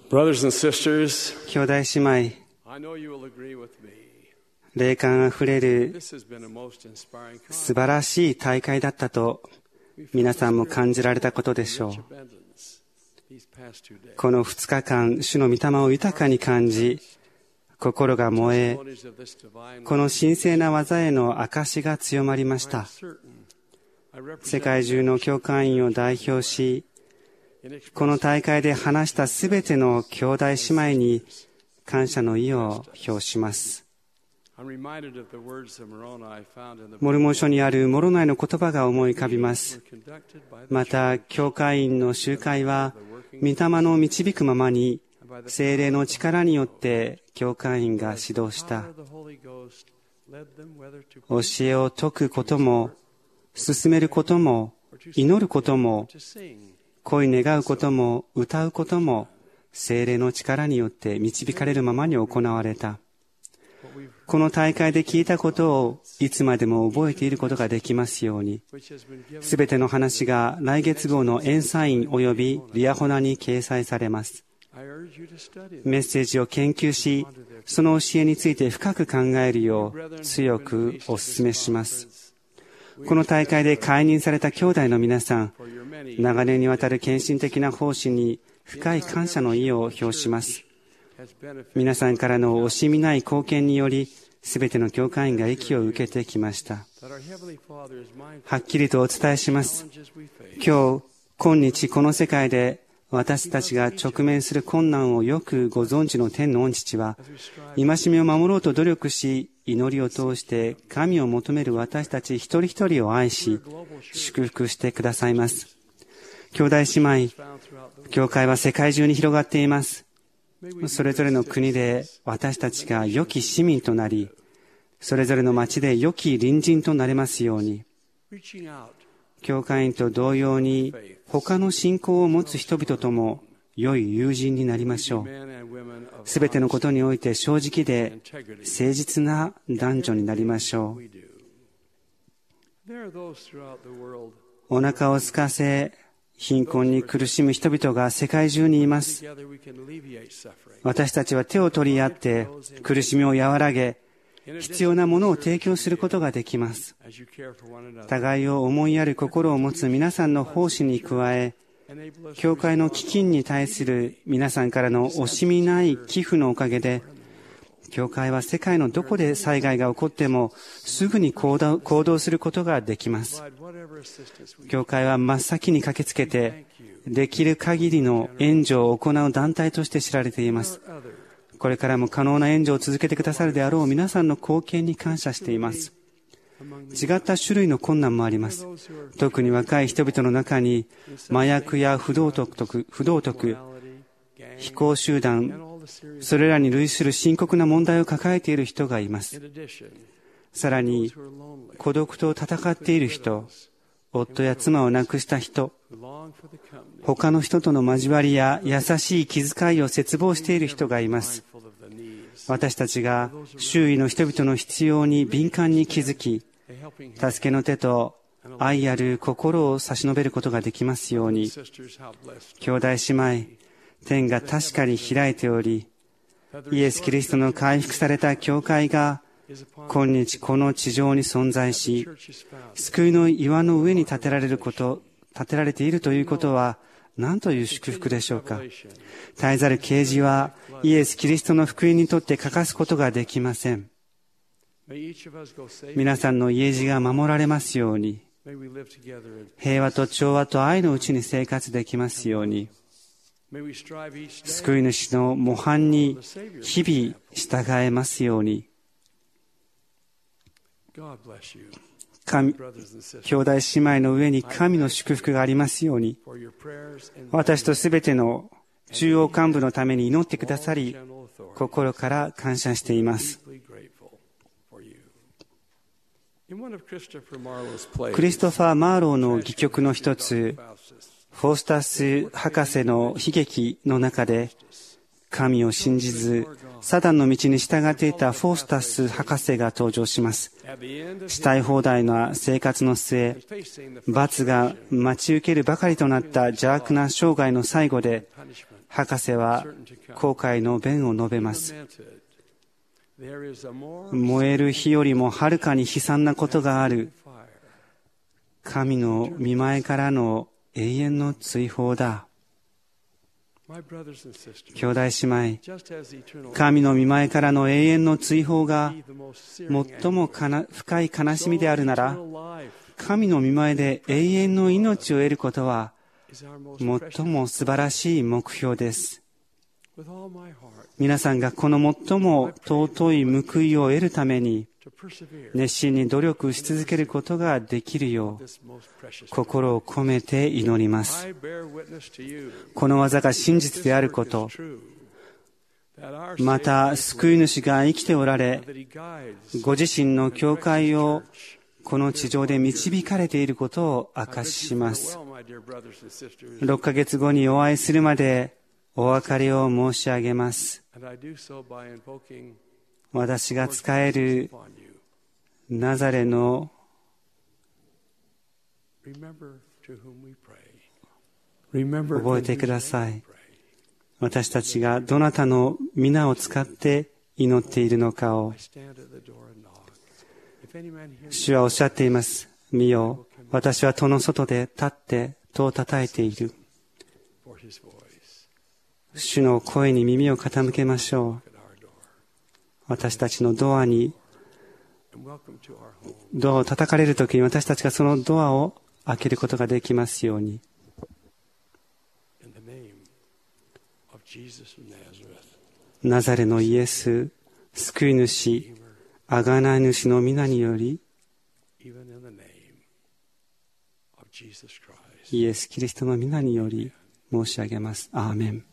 Brothers and sisters, 兄弟姉妹、 I know you will agree with me. 霊感あふれる This has been a most inspiring 素晴らしい大会だったと皆さんも感じられたことでしょう。 these past 2 days. この2日間、主の御霊を豊かに感じ、心が燃え、 Testimonies of this divine この神聖な技への証が強まりまし I'm た。 certain I represent 世界中の教会員を代表し、 in expressing この大会で話したすべての兄弟姉妹に感謝の意を表します。 I'm reminded of the words of Moroni found in the モルモン書にあるモロナイの言葉が思い浮かびます。 were conducted by the また、教会員の集会は、御霊の導くままに、聖霊の力によって教会員が指導した。 power of the Holy Ghost led them whether to 教えを説くことも、進めることも、祈ることも、 to sing. 恋願うことも、歌うことも、聖霊の力によって導かれるままに行われた。この大会で聞いたことをいつまでも覚えていることができますように、 which has been given すべての話が来月号のエンサイン及びリアホナに掲載されます。 I urge you to study メッセージを研究し、その教えについて深く考えるよう強くお勧めします。この大会で解任された兄弟の皆さん、 for your many 長年にわたる献身的な奉仕に深い感謝の意を表します。 has benefited 皆さんからの惜しみない貢献により、すべての教会員が益を受けてきました。 that our Heavenly Father is mindful はっきりとお伝えします。 of the challenges we face. 今日この世界で私たちが直面する困難をよくご存知の天の御父は、 As we strive 戒めを守ろうと努力し、祈りを通して神を求める私たち一人一人を愛し、 global church 祝福してくださいます。兄弟姉妹、 found throughout the 教会は世界中に広がっています。 May we それぞれの国で私たちが良き市民となり、それぞれの町で良き隣人となれますように、 reaching out 教会員と同様に他の信仰を持つ人々とも良い友人になりましょう。 men and women of すべてのことにおいて正直で integrity 誠実な男女になりましょ we do. There are those throughout the world う。お腹を空かせ、貧困に苦しむ人々が世界中にいます。 together we can alleviate suffering. 私たちは手を取り合って苦しみを和らげ、 In 必要なものを提供することができます。 as you care for one another, 互いを思いやる心を持つ皆さんの奉仕に加え、 enable us 教会の基金に対する皆さんからの惜しみない寄付のおかげで、教会は世界のどこで災害が起こってもすぐに行動することができます。 provide whatever assistance we 教会は真っ先に駆けつけて、 thank you. できる限りの援助を行う団体として知られています。 Or others これからも可能な援助を続けてくださるであろう皆さんの貢献に感謝しています。 among the 違った種類の困難もあります。 those who are 特に若い人々の中に麻薬や不道徳、 morality, gang, 非行集 and 団、 all the serious. それらに類する深刻な問題を抱えている人がいます。 In addition, さらに those who are lonely, 孤独と戦っている人、夫や妻を亡くした人、 who long for the company, 他の人との交わりや優しい気遣いを切望している人がいます。 mindful of the needs, 私たちが周囲の人々の必要に敏感に気づき、 a helping hand. 助けの手と愛ある心を差し伸べることができますように、 Sisters, how blessed 兄弟姉妹、天が確かに開いており、 that the イエス・キリストの回復された教会が is upon 今日この地上に存在 the し、 church is found. 救いの岩の上に建てられているということは何という祝福でしょうか。 Revelation, 絶えざる啓示はイエス・キリストの福音にとって欠かすことができません。 may each of us go safely. 皆さんの家路が守られますように、 May we live together in 平和と調和と愛のうちに生活できますように、 May we strive each day 救い主の模範に the Savior's 日々従えますように、 God bless you, 神 brothers and sisters, 兄弟姉妹の上に神の祝福がありますように、 for your prayers and 私とすべての中央幹部のために祈ってくださり、 general authority. 心から感謝しています。 Deeply grateful for you. In one of Christopher Marlowe's plays, クリストファー・マーローの戯曲の一つ、 Faustus, フォースタス博士の悲劇の中で、神を信じず、サタンの道に従っていたフォースタス博士が登場します。 at the end of したい放題な生活の末、 facing the 罰が待ち受けるばかりとなった邪悪な生涯の最後で、 punishment, 博士は後悔の弁を述べます。燃える火よりもはるかに悲惨なことがある。神の御前からの永遠の追放だ。兄弟姉妹、神の御前からの永遠の追放が最も深い悲しみであるなら、神の御前で永遠の命を得ることは最も素晴らしい目標です。皆さんがこの最も尊い報いを得るために熱心に努力し続けることができるよう心を込めて祈ります。この技が真実であること、また救い主が生きておられ、ご自身の教会をこの地上で導かれていることを証しします。6ヶ月後にお会いするまでお別れを申し上げます。私が仕えるナザレの覚えてください。私たちがどなたの皆を使って祈っているのかを。主はおっしゃっています。見よ、私は戸の外で立って戸を叩いている。主の声に耳を傾けましょう。私たちのドアを叩かれるときに私たちがそのドアを開けることができますように。ナザレのイエス、救い主、贖い主の皆により、イエス・キリストの皆により申し上げます。アーメン。